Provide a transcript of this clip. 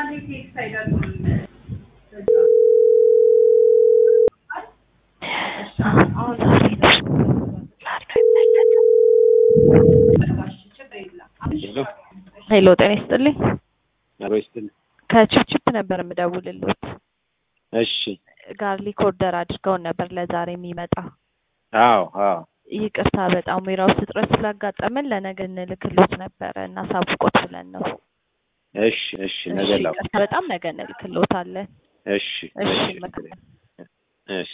ሄሎ ጤና ይስጥልኝ አሮይስትን ከቺፕቺፕ ነበር የምደውልልዎት እሺ ጋርሊክ ኦርደር አድርገው ነበር ለዛሬ የሚመጣ አዎ ይቅርታ በጣም ወይራውስ እጥረት ስላጋጠመን ለነገ እንልክልዎት ነበር እና ሳብቆት ብለን ነው እሺ ነገ ላው በጣም ነገ እንልክልዎታለን እሺ